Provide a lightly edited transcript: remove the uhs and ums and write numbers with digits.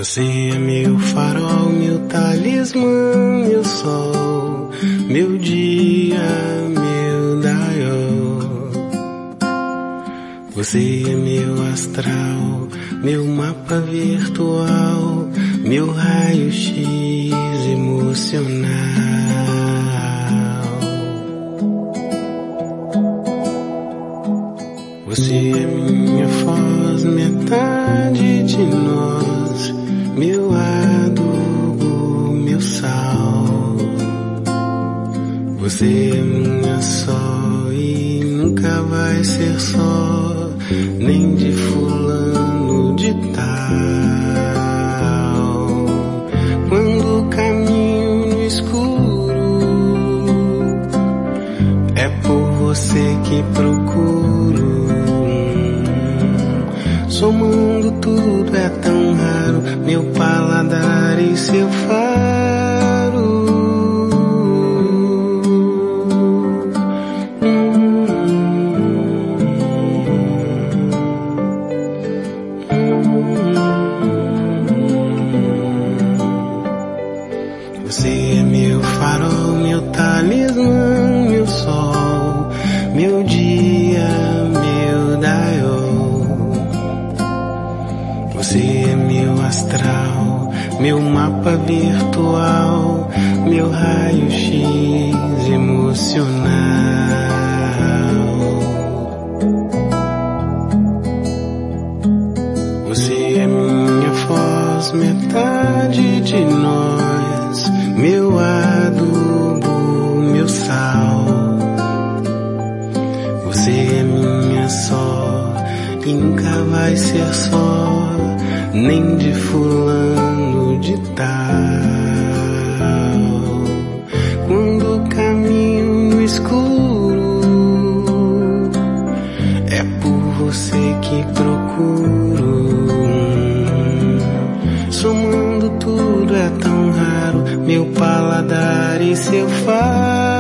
Você é meu farol, meu talismã, meu sol, meu dia, meu dial. Você é meu astral, meu mapa virtual, meu raio-x emocional. Você é minha voz, metade de nós, meu adubo, meu sal. Você é minha só e nunca vai ser só, nem de fulano de tal. Quando caminho no escuro, é por você que procuro. Somando tudo é tão raro, meu paladar e seu faro. Você é meu farol, meu talismã, meu sol, meu dia, meu dial. Você é meu astral, meu mapa virtual, meu raio-x emocional. Você é minha voz, metade de nós, meu adubo, meu sal. Você é minha só e nunca vai ser só, nem de fulano de tal. Quando caminho no escuro, é por você que procuro. Somando tudo é tão raro, meu paladar e seu faro.